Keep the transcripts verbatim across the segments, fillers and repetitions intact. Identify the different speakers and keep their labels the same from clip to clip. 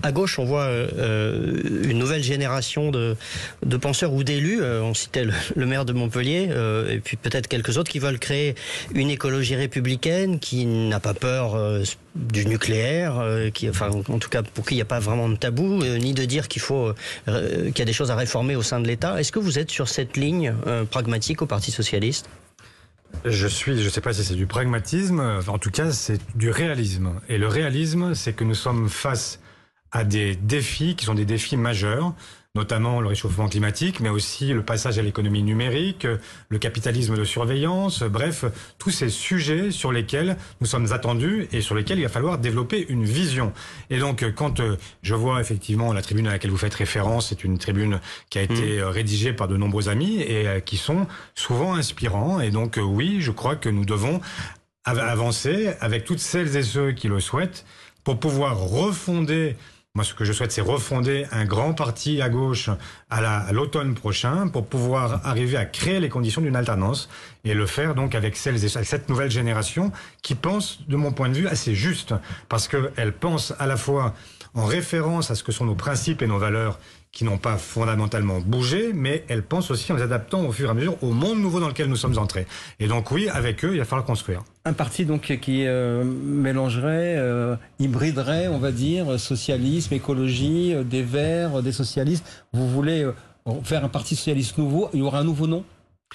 Speaker 1: À gauche, on voit euh, une nouvelle génération de, de penseurs ou d'élus. Euh, on citait le, le maire de Montpellier, euh, et puis peut-être quelques autres qui veulent créer une écologie républicaine qui n'a pas peur euh, du nucléaire, euh, qui, enfin, en tout cas pour qui il n'y a pas vraiment de tabou, euh, ni de dire qu'il faut euh, qu'il y a des choses à réformer au sein de l'État. Est-ce que vous êtes sur cette ligne euh, pragmatique au Parti socialiste ?
Speaker 2: Je suis, je ne sais pas si c'est du pragmatisme, en tout cas c'est du réalisme. Et le réalisme, c'est que nous sommes face à des défis qui sont des défis majeurs, notamment le réchauffement climatique, mais aussi le passage à l'économie numérique, le capitalisme de surveillance, bref, tous ces sujets sur lesquels nous sommes attendus et sur lesquels il va falloir développer une vision. Et donc, quand je vois effectivement la tribune à laquelle vous faites référence, c'est une tribune qui a été mmh. rédigée par de nombreux amis et qui sont souvent inspirants. Et donc, oui, je crois que nous devons avancer avec toutes celles et ceux qui le souhaitent pour pouvoir refonder. Moi, ce que je souhaite, c'est refonder un grand parti à gauche à, la, à l'automne prochain pour pouvoir arriver à créer les conditions d'une alternance et le faire donc avec celles et cette nouvelle génération qui pense, de mon point de vue, assez juste parce qu'elle pense à la fois en référence à ce que sont nos principes et nos valeurs qui n'ont pas fondamentalement bougé, mais elle pense aussi en les adaptant au fur et à mesure au monde nouveau dans lequel nous sommes entrés. Et donc oui, avec eux, il va falloir construire.
Speaker 3: Un parti donc qui euh, mélangerait, euh, hybriderait, on va dire, socialisme, écologie, euh, des Verts, euh, des socialistes. Vous voulez euh, faire un parti socialiste nouveau, il y aura un nouveau nom ?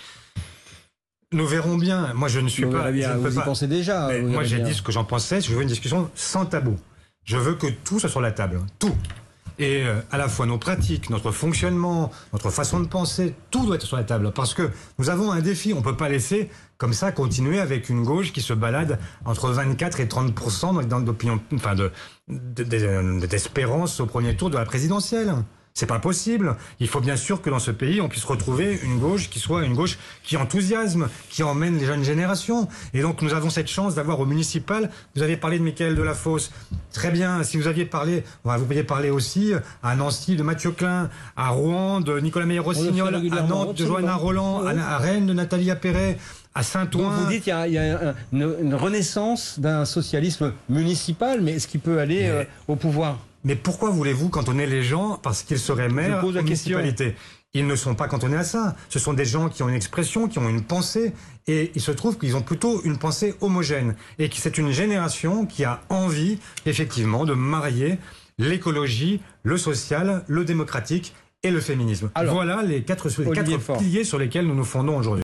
Speaker 2: Nous verrons bien. Moi, je ne suis
Speaker 3: vous
Speaker 2: pas...
Speaker 3: Bien,
Speaker 2: je
Speaker 3: vous y
Speaker 2: pas,
Speaker 3: pensez déjà.
Speaker 2: Vous moi, j'ai bien. dit ce que j'en pensais. Je veux une discussion sans tabou. Je veux que tout soit sur la table. Tout. Et euh, à la fois nos pratiques, notre fonctionnement, notre façon de penser, tout doit être sur la table. Parce que nous avons un défi. On ne peut pas laisser comme ça continuer avec une gauche qui se balade entre vingt-quatre et trente pour cent d'opinion, enfin de, de, de, d'espérance au premier tour de la présidentielle. C'est pas possible. Il faut bien sûr que dans ce pays, on puisse retrouver une gauche qui soit une gauche qui enthousiasme, qui emmène les jeunes générations. Et donc, nous avons cette chance d'avoir au municipal. Vous avez parlé de Mickaël Delafosse. Très bien. Si vous aviez parlé, vous pouviez parler aussi à Nancy de Mathieu Klein, à Rouen de Nicolas Meyer-Rossignol, à Nantes de Johanna Roland, oui. à Rennes de Nathalie Appéré. À Saint-Ouen.
Speaker 3: Vous dites qu'il y a, il y a une, une renaissance d'un socialisme municipal, mais est-ce qu'il peut aller mais, euh, au pouvoir ?
Speaker 2: Mais pourquoi voulez-vous cantonner les gens parce qu'ils seraient maires aux municipalités ? Ils ne sont pas cantonnés à ça. Ce sont des gens qui ont une expression, qui ont une pensée, et il se trouve qu'ils ont plutôt une pensée homogène, et que c'est une génération qui a envie, effectivement, de marier l'écologie, le social, le démocratique et le féminisme. Alors, voilà les quatre, les quatre piliers sur lesquels nous nous fondons aujourd'hui.